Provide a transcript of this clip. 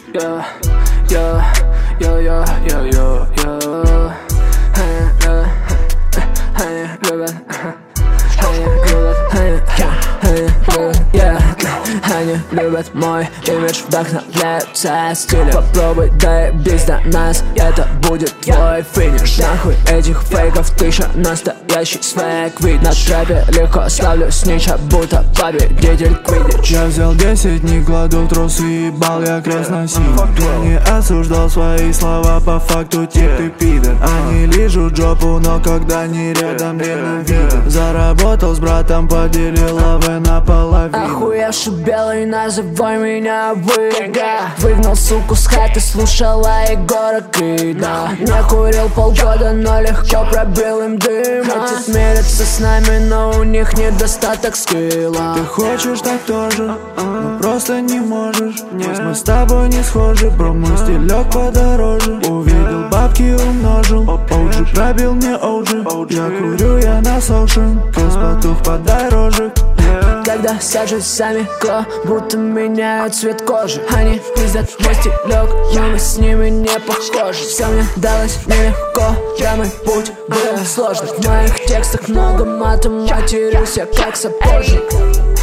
yeah, yeah, yeah, yeah, yeah, yeah, yeah. Они любят мой имидж, вдохновляются стилем. Попробуй доебись до нас, это будет твой финиш. Нахуй этих фейков, тысяча настоящий свек. Вид на трэпе легко ставлю снича, будто победитель квиддич. Я взял 10, не кладу в трусы, ебал я красно-синий. Я не осуждал свои слова, по факту тип ты пидор. Они лижут жопу, но когда не рядом, ненавидят. Заработал с братом, поделил лавы наполовину. Охуевший белый, называй меня Выга. Выгнал суку с хаты, слушала Егора Крида. Не курил полгода, но легко пробил им дым. Хотят мериться с нами, но у них недостаток скилла. Ты хочешь так тоже, но просто не можешь. Мы с тобой не схожи, бро, мой стилек подороже. Увидел бабки, умножил, OG пробил мне OG. Я курю, я на сошен, кэс потух подороже. Когда сажусь за микро, будто меняют цвет кожи. Они пиздят мой стилек, но мы с ними не похожи. Все мне далось нелегко, да мой путь был сложный. В моих текстах много мата, матерюсь я как сапожник.